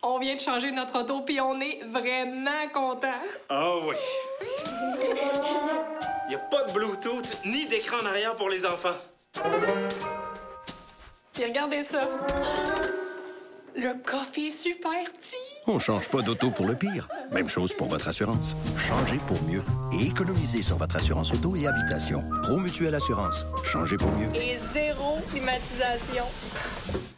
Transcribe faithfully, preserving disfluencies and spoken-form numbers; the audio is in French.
On vient de changer notre auto, puis on est vraiment contents. Ah oui! Il n'y a pas de Bluetooth ni d'écran en arrière pour les enfants. Puis regardez ça. Le coffre est super petit. On change pas d'auto pour le pire. Même chose pour votre assurance. Changez pour mieux et économisez sur votre assurance auto et habitation. Promutuelle Assurance. Changez pour mieux. Et zéro climatisation.